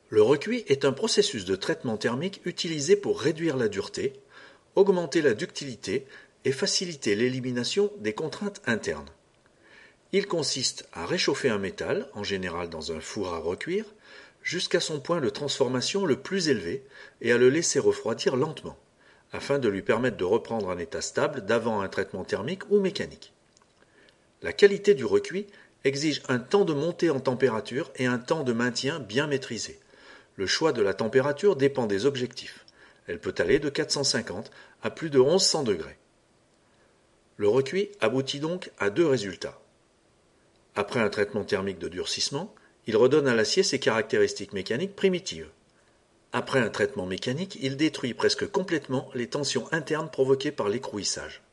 Le recuit est un processus de traitement thermique utilisé pour réduire la dureté, augmenter la ductilité et faciliter l'élimination des contraintes internes. Il consiste à réchauffer un métal, en général dans un four à recuire, jusqu'à son point de transformation le plus élevé et à le laisser refroidir lentement, afin de lui permettre de reprendre un état stable d'avant un traitement thermique ou mécanique. La qualité du recuit exige un temps de montée en température et un temps de maintien bien maîtrisé. Le choix de la température dépend des objectifs. Elle peut aller de 450 à plus de 1100 degrés. Le recuit aboutit donc à deux résultats. Après un traitement thermique de durcissement, il redonne à l'acier ses caractéristiques mécaniques primitives. Après un traitement mécanique, il détruit presque complètement les tensions internes provoquées par l'écrouissage.